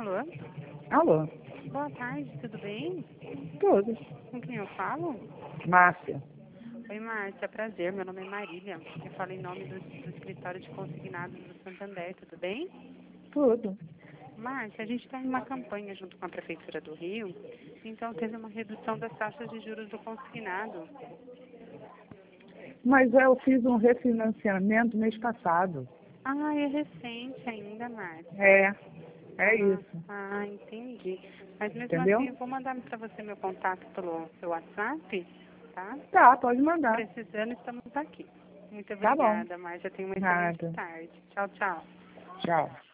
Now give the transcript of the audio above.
Alô? Alô? Boa tarde, tudo bem? Tudo. Com quem eu falo? Márcia. Oi, Márcia, prazer. Meu nome é Marília. Eu falo em nome do escritório de consignados do Santander, tudo bem? Tudo. Márcia, a gente está em uma campanha junto com a Prefeitura do Rio, então teve uma redução das taxas de juros do consignado. Mas eu fiz um refinanciamento mês passado. Ah, é recente ainda, Márcia. É isso. Entendi. Mas mesmo Entendeu? assim, eu vou mandar para você meu contato pelo seu WhatsApp, tá? Tá, pode mandar. Precisando, estamos aqui. Muito Tá bom. obrigada, Márcia. Tenha uma excelente Nada. tarde. Tchau, tchau. Tchau.